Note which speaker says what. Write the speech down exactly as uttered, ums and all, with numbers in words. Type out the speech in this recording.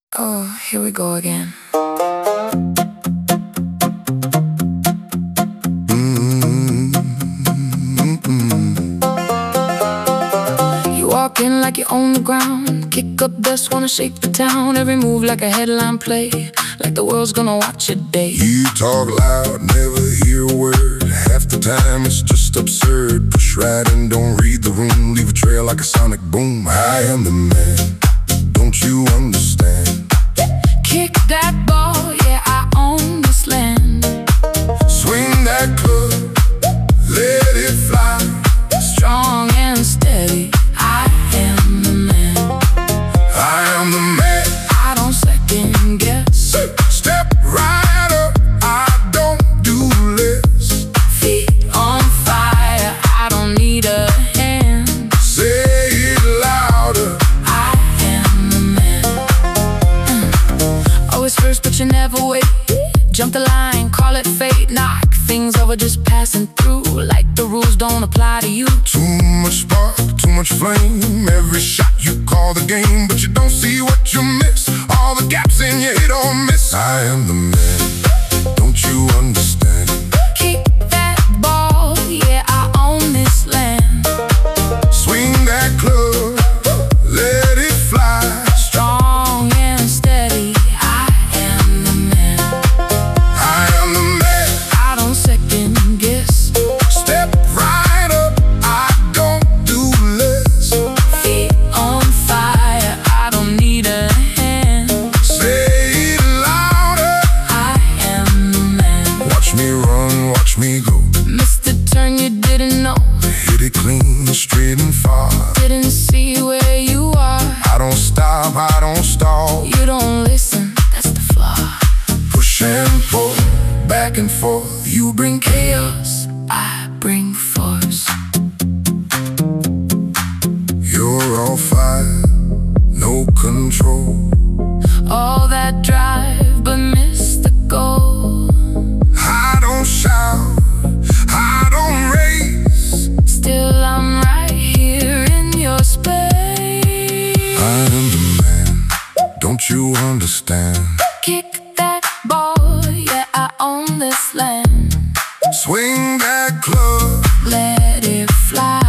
Speaker 1: Oh, here we go again. You walk in like you own the ground, kick up dust, wanna shake the town. Every move like a headline play, like the world's gonna watch your day.
Speaker 2: You talk loud, never hear a word. Half the time it's just absurd. Push right and don't read the room, leave a trail like a sonic boom. I am the man, don't you understand?
Speaker 1: Kick that ball, yeah, I own this land.
Speaker 2: Swing that club, let it fly.
Speaker 1: Strong and steady, I am the man.
Speaker 2: I am the man.
Speaker 1: I don't second guess.
Speaker 2: Step right up, I don't do less.
Speaker 1: Feet on fire, I don't need a hand.
Speaker 2: Say it louder.
Speaker 1: I am the man. Mm. Always first, but you never wait. Jump the line, call it fate. Knock things over, just passing through. Like the rules don't apply to you.
Speaker 2: Too much spark, too much flame. Every shot you call the game, but you don't see what you miss. All the gaps in your hit or miss. I am the man, don't you understand?
Speaker 1: Kick that ball, yeah, I own this land.
Speaker 2: Swing that club, let it fly.
Speaker 1: Strong and steady, I am the man.
Speaker 2: I am the man.
Speaker 1: I don't second guess.
Speaker 2: Step right up, I don't do less.
Speaker 1: Feet on fire, I don't need a hand.
Speaker 2: Say it louder.
Speaker 1: I am the man.
Speaker 2: Watch me run, watch me go.
Speaker 1: Missed the turn you didn't know.
Speaker 2: Hit it clean, straight and far.
Speaker 1: Didn't see where you are.
Speaker 2: I don't stop, I don't stall.
Speaker 1: You don't listen, that's the flaw.
Speaker 2: Push and pull, back and forth.
Speaker 1: You bring chaos, I bring force.
Speaker 2: You're all fire, no control.
Speaker 1: All that drive, but miss the goal.
Speaker 2: I don't shout, I don't race.
Speaker 1: Still I'm right here in your space.
Speaker 2: I am the man, don't you understand?
Speaker 1: Kick that ball, yeah, I own this land.
Speaker 2: Swing that club,
Speaker 1: Let it fly.